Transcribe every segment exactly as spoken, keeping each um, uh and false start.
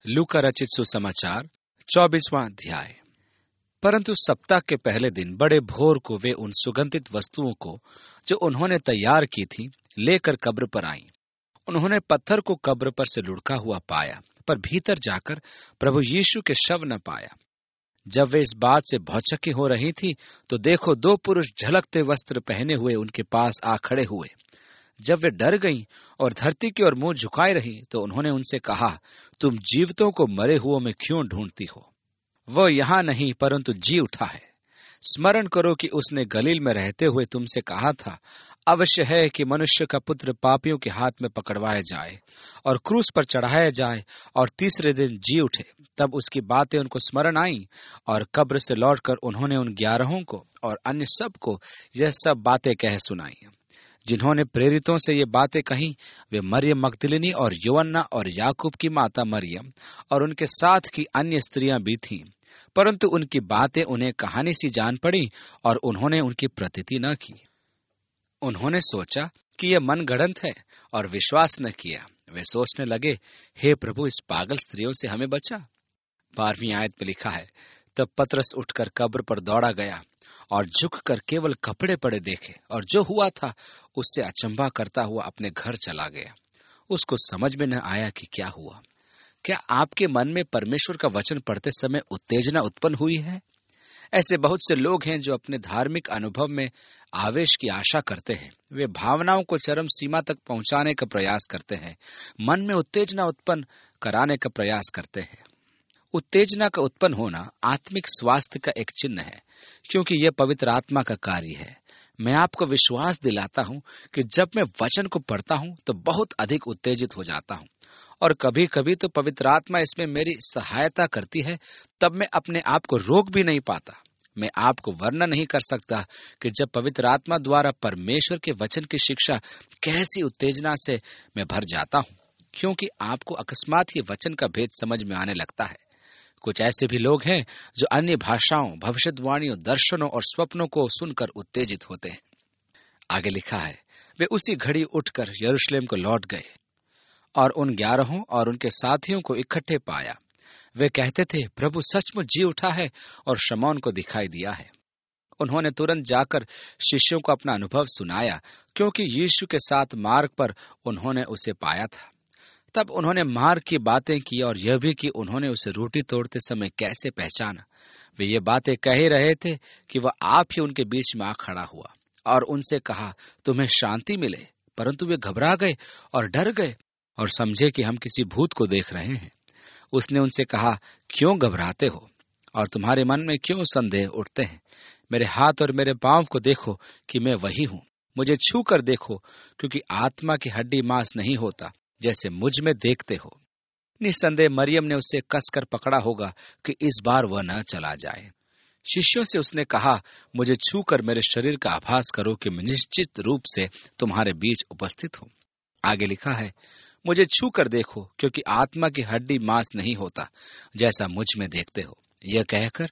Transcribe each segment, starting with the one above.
लूका रचित सुसमाचार चौबीसवां अध्याय। परंतु सप्ताह के पहले दिन बड़े भोर को वे उन सुगंधित वस्तुओं को जो उन्होंने तैयार की थी लेकर कब्र पर आईं। उन्होंने पत्थर को कब्र पर से लुढ़का हुआ पाया, पर भीतर जाकर प्रभु यीशु के शव न पाया। जब वे इस बात से भौचक्की हो रही थी तो देखो, दो पुरुष झलकते वस्त्र पहने हुए उनके पास आ खड़े हुए। जब वे डर गईं और धरती की ओर मुंह झुकाए रही तो उन्होंने उनसे कहा, तुम जीवितों को मरे हुओं में क्यों ढूंढती हो? वह यहाँ नहीं परंतु जी उठा है। स्मरण करो कि उसने गलील में रहते हुए तुमसे कहा था, अवश्य है कि मनुष्य का पुत्र पापियों के हाथ में पकड़वाया जाए और क्रूस पर चढ़ाया जाए और तीसरे दिन जी उठे। तब उसकी बातें उनको स्मरण आईं और कब्र से लौटकर उन्होंने उन ग्यारहों को और अन्य सब को यह सब बातें कह सुनाई। जिन्होंने प्रेरितों से ये बातें कहीं वे मरियम मगदलिनी और यूहन्ना और याकूब की माता मरियम और उनके साथ की अन्य स्त्रियां भी थीं। परंतु उनकी बातें उन्हें कहानी सी जान पड़ी और उन्होंने उनकी प्रतीति न की। उन्होंने सोचा कि यह मनगढ़ंत है और विश्वास न किया। वे सोचने लगे, हे प्रभु, इस पागल स्त्रियों से हमें बचा। बारहवीं आयत में लिखा है, तब पतरस उठकर कब्र पर दौड़ा गया और झुककर केवल कपड़े पड़े देखे और जो हुआ था उससे अचंभा करता हुआ अपने घर चला गया। उसको समझ में न आया कि क्या हुआ। क्या आपके मन में परमेश्वर का वचन पढ़ते समय उत्तेजना उत्पन्न हुई है? ऐसे बहुत से लोग हैं जो अपने धार्मिक अनुभव में आवेश की आशा करते हैं। वे भावनाओं को चरम सीमा तक पहुंचाने का प्रयास करते हैं, मन में उत्तेजना उत्पन्न कराने का प्रयास करते हैं। उत्तेजना का उत्पन्न होना आत्मिक स्वास्थ्य का एक चिन्ह है, क्योंकि यह पवित्र आत्मा का कार्य है। मैं आपको विश्वास दिलाता हूं कि जब मैं वचन को पढ़ता हूं तो बहुत अधिक उत्तेजित हो जाता हूं और कभी कभी तो पवित्र आत्मा इसमें मेरी सहायता करती है, तब मैं अपने आप को रोक भी नहीं पाता। मैं आपको वर्णन नहीं कर सकता कि जब पवित्र आत्मा द्वारा परमेश्वर के वचन की शिक्षा कैसी उत्तेजना से मैं भर जाता हूं, क्योंकि आपको अकस्मात ही वचन का भेद समझ में आने लगता है। कुछ ऐसे भी लोग हैं जो अन्य भाषाओं, भविष्यवाणियों, दर्शनों और स्वप्नों को सुनकर उत्तेजित होते हैं। आगे लिखा है, वे उसी घड़ी उठकर यरूशलेम को लौट गए और उन ग्यारहों और उनके साथियों को इकट्ठे पाया। वे कहते थे, प्रभु सचमुच जी उठा है और शमौन को दिखाई दिया है। उन्होंने तुरंत जाकर शिष्यों को अपना अनुभव सुनाया, क्योंकि यीशु के साथ मार्ग पर उन्होंने उसे पाया था। तब उन्होंने मार्ग की बातें की और यह भी कि उन्होंने उसे रोटी तोड़ते समय कैसे पहचाना। वे ये बातें कह ही रहे थे कि वह आप ही उनके बीच में आ खड़ा हुआ और उनसे कहा, तुम्हें शांति मिले। परंतु वे घबरा गए और डर गए और समझे कि हम किसी भूत को देख रहे हैं। उसने उनसे कहा, क्यों घबराते हो और तुम्हारे मन में क्यों संदेह उठते हैं? मेरे हाथ और मेरे पांव को देखो कि मैं वही हूँ। मुझे छू कर देखो, क्योंकि आत्मा की हड्डी मांस नहीं होता जैसे मुझ में देखते हो। निस्संदेह मरियम ने उसे कसकर पकड़ा होगा कि इस बार वह न चला जाए। शिष्यों से उसने कहा, मुझे छू कर मेरे शरीर का आभास करो कि मैं निश्चित रूप से तुम्हारे बीच उपस्थित हूँ। आगे लिखा है, मुझे छू कर देखो, क्योंकि आत्मा की हड्डी मांस नहीं होता जैसा मुझ में देखते हो। यह कहकर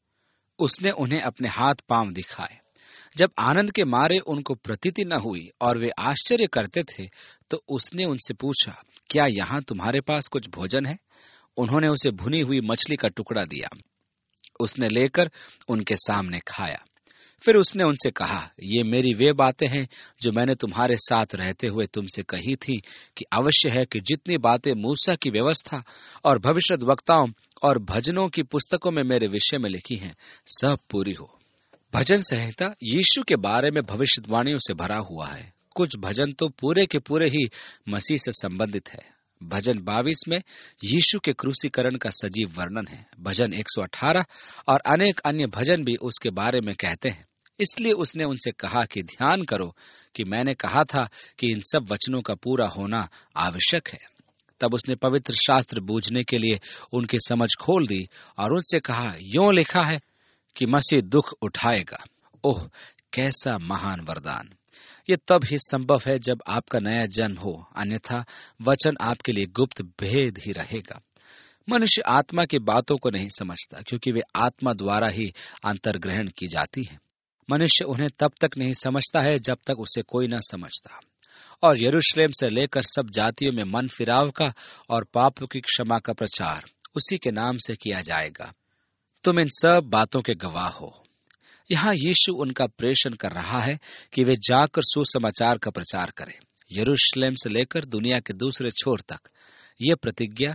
उसने उन्हें अपने हाथ पांव दिखाए। जब आनंद के मारे उनको प्रतीति न हुई और वे आश्चर्य करते थे, तो उसने उनसे पूछा, क्या यहाँ तुम्हारे पास कुछ भोजन है? उन्होंने उसे भुनी हुई मछली का टुकड़ा दिया। उसने लेकर उनके सामने खाया। फिर उसने उनसे कहा, ये मेरी वे बातें हैं जो मैंने तुम्हारे साथ रहते हुए तुमसे कही थी कि अवश्य है कि जितनी बातें मूसा की व्यवस्था और भविष्यद्वक्ताओं और भजनों की पुस्तकों में मेरे विषय में लिखी हैं, सब पूरी हो। भजन संहिता यीशु के बारे में भविष्यवाणियों से भरा हुआ है। कुछ भजन तो पूरे के पूरे ही मसीह से संबंधित है। भजन बाईस में यीशु के क्रूसीकरण का सजीव वर्णन है। भजन एक सौ अठारह और अनेक अन्य भजन भी उसके बारे में कहते हैं। इसलिए उसने उनसे कहा कि ध्यान करो कि मैंने कहा था कि इन सब वचनों का पूरा होना आवश्यक है। तब उसने पवित्र शास्त्र बूझने के लिए उनकी समझ खोल दी और उनसे कहा, यों लिखा है कि मसीह दुख उठाएगा। ओह, कैसा महान वरदान! ये तब ही संभव है जब आपका नया जन्म हो, अन्यथा वचन आपके लिए गुप्त भेद ही रहेगा। मनुष्य आत्मा की बातों को नहीं समझता, क्योंकि वे आत्मा द्वारा ही अंतर्ग्रहण की जाती है। मनुष्य उन्हें तब तक नहीं समझता है जब तक उसे कोई न समझता। और यरूशलेम से लेकर सब जातियों में मन फिराव का और पापों की क्षमा का प्रचार उसी के नाम से किया जाएगा। तुम इन सब बातों के गवाह हो। यहाँ यीशु उनका प्रेषण कर रहा है कि वे जाकर सुसमाचार का प्रचार करें, यरूशलेम से लेकर दुनिया के दूसरे छोर तक। ये प्रतिज्ञा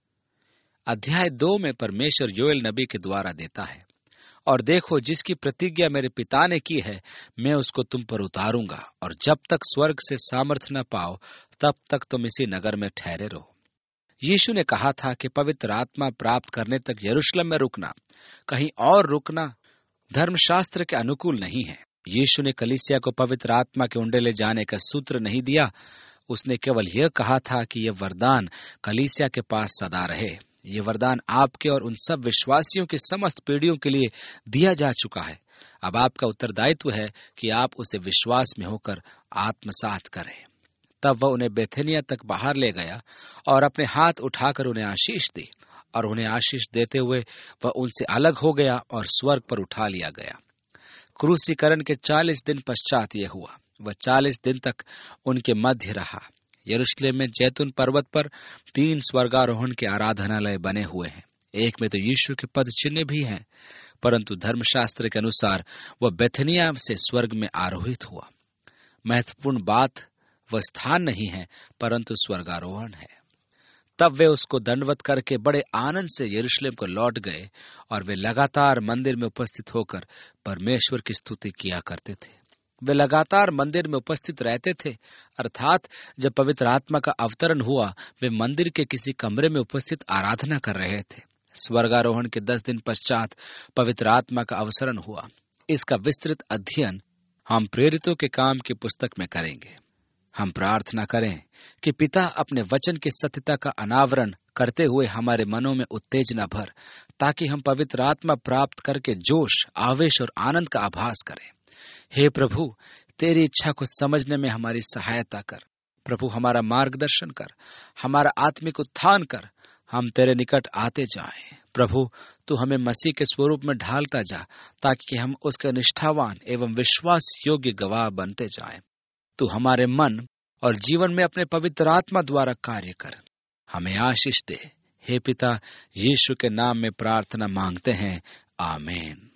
अध्याय दो में परमेश्वर योएल नबी के द्वारा देता है। और देखो, जिसकी प्रतिज्ञा मेरे पिता ने की है, मैं उसको तुम पर उतारूंगा, और जब तक स्वर्ग से सामर्थ्य न पाओ तब तक तुम इसी नगर में ठहरे रहो। यीशु ने कहा था कि पवित्र आत्मा प्राप्त करने तक यरूशलेम में रुकना, कहीं और रुकना धर्मशास्त्र के अनुकूल नहीं है। यीशु ने कलीसिया को पवित्र आत्मा के उंडे ले जाने का सूत्र नहीं दिया। उसने केवल यह कहा था कि यह वरदान कलीसिया के पास सदा रहे। ये वरदान आपके और उन सब विश्वासियों की समस्त पीढ़ियों के लिए दिया जा चुका है। अब आपका उत्तरदायित्व है कि आप उसे विश्वास में होकर आत्मसात करें। तब वह उन्हें बेथेनिया तक बाहर ले गया और अपने हाथ उठाकर उन्हें आशीष दी, और उन्हें आशीष देते हुए वह उनसे अलग हो गया और स्वर्ग पर उठा लिया गया। क्रूसीकरण के चालीस दिन पश्चात यह हुआ। वह चालीस दिन तक उनके मध्य रहा। यरूशलेम में जैतून पर्वत पर तीन स्वर्गारोहण के आराधनालय बने हुए हैं। एक में तो यीशु के पद चिन्ह भी हैं, परंतु धर्मशास्त्र के अनुसार वह बेथनिया से स्वर्ग में आरोहित हुआ। महत्वपूर्ण बात वह स्थान नहीं है, परंतु स्वर्गारोहण है। तब वे उसको दंडवत करके बड़े आनंद से यरूशलेम को लौट गए, और वे लगातार मंदिर में उपस्थित होकर परमेश्वर की स्तुति किया करते थे। वे लगातार मंदिर में उपस्थित रहते थे, अर्थात जब पवित्र आत्मा का अवतरण हुआ, वे मंदिर के किसी कमरे में उपस्थित आराधना कर रहे थे। स्वर्गारोहण के दस दिन पश्चात पवित्र आत्मा का अवतरण हुआ। इसका विस्तृत अध्ययन हम प्रेरितों के काम की पुस्तक में करेंगे। हम प्रार्थना करें कि पिता अपने वचन की सत्यता का अनावरण करते हुए हमारे मनों में उत्तेजना भर, ताकि हम पवित्र आत्मा प्राप्त करके जोश, आवेश और आनंद का आभास करें। हे प्रभु, तेरी इच्छा को समझने में हमारी सहायता कर। प्रभु, हमारा मार्गदर्शन कर, हमारा आत्मिक उत्थान कर। हम तेरे निकट आते जाएं। प्रभु, तू हमें मसीह के स्वरूप में ढालता जा, ताकि हम उसके निष्ठावान एवं विश्वास योग्य गवाह बनते जाएं। तू हमारे मन और जीवन में अपने पवित्र आत्मा द्वारा कार्य कर, हमें आशीष दे। हे पिता, यीशु के नाम में प्रार्थना मांगते हैं, आमीन।